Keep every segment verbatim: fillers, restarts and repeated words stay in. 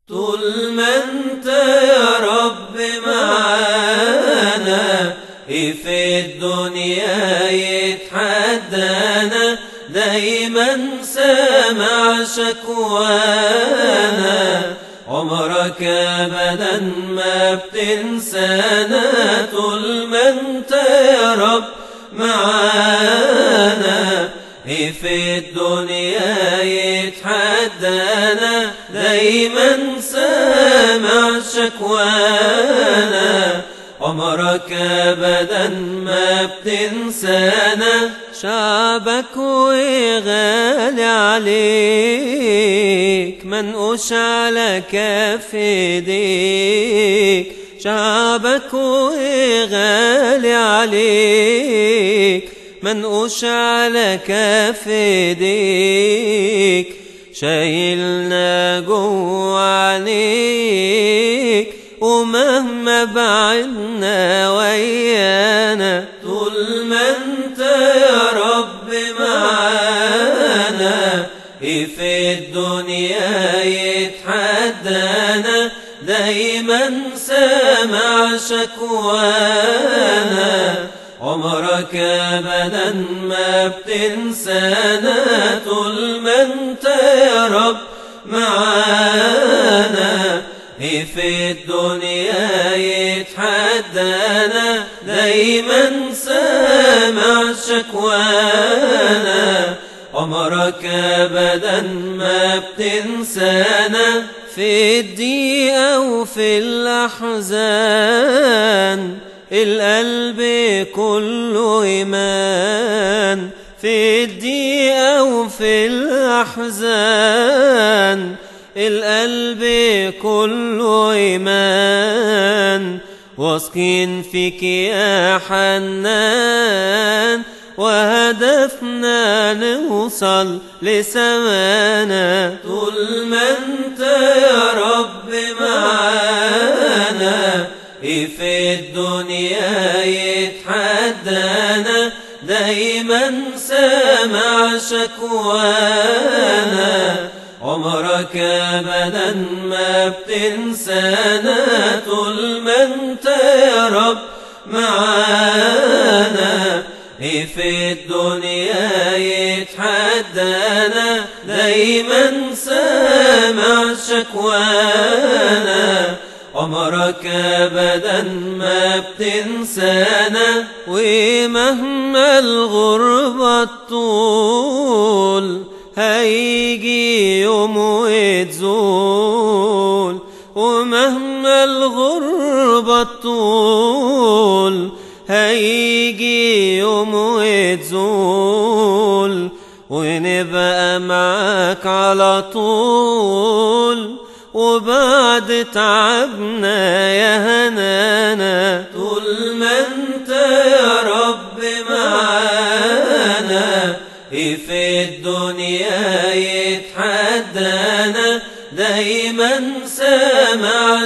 طول ما انت يا رب معانا في الدنيا يتحدانا، دايما سامع شكوانا، عمرك ابدا ما بتنسانا. طول ما انت يا رب معانا في الدنيا يتحدانا، دايما سامع شكوانا، عمرك ابدا ما بتنسانا. شعبك وغالي عليك، منقوش على كف ايديك. شعبك وغالي عليك، منقوش على كف ايديك. شايلنا جوا عينيك ومهما بعدنا ويانا. طول ما انت يا رب معانا في الدنيا يتحدانا، دايما سامع شكوانا، عمرك ابدا ما بتنسانا. طول ما انت يا رب معانا في الدنيا يتحدانا، دايما سامع شكوانا، عمرك ابدا ما بتنسانا. في الضيقة وفي الأحزان القلب كله إيمان. في الضيقة وفي الأحزان القلب كله إيمان. واثقين فيك يا حنان، وهدفنا نوصل لسمانا. طول ما انت يا رب معانا في الدنيا يتحدانا، دايما سامع شكوانا، عمرك ابدا ما بتنسانا. طول ما انت يا رب معانا في الدنيا يتحدانا، دايما سامع شكوانا، عمرك ابدا ما بتنسانا. ومهما الغربة طول هيجي يوم وتزول. ومهما الغربة طول هيجي يوم وتزول، ونبقى معاك على طول وبعد تعبنا يا هنانا. طول ما انت يا رب معانا في الدنيا يتحدانا، دايما سامع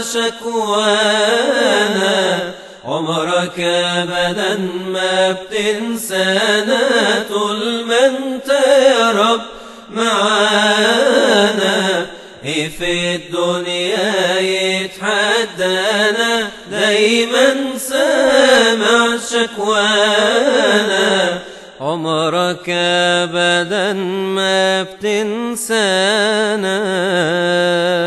شكوانا، عمرك ابدا ما بتنسانا. طول ما انت يا رب معانا في الدنيا يتحدانا، دايما سامع شكوانا، عمرك ابدا ما بتنسانا.